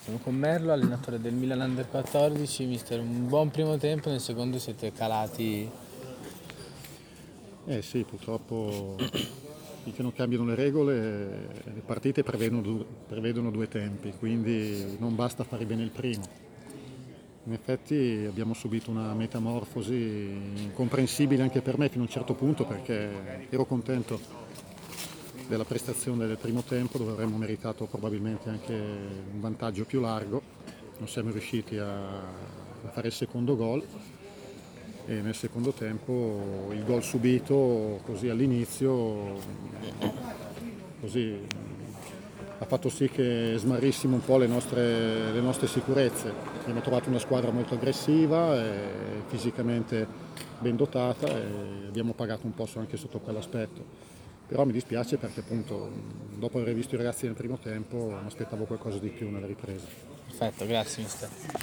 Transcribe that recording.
Sono con Merlo, allenatore del Milan Under 14, mister, un buon primo tempo, nel secondo siete calati. Sì, purtroppo finché non cambiano le regole, le partite prevedono due tempi, quindi non basta fare bene il primo. In effetti abbiamo subito una metamorfosi incomprensibile anche per me fino a un certo punto, perché ero contento della prestazione del primo tempo, dove avremmo meritato probabilmente anche un vantaggio più largo. Non siamo riusciti a fare il secondo gol e nel secondo tempo il gol subito così all'inizio così ha fatto sì che smarrissimo un po' le nostre sicurezze. Abbiamo trovato una squadra molto aggressiva e fisicamente ben dotata e abbiamo pagato un po' anche sotto quell'aspetto. Però mi dispiace perché appunto dopo aver visto i ragazzi nel primo tempo mi aspettavo qualcosa di più nella ripresa. Perfetto, grazie mister.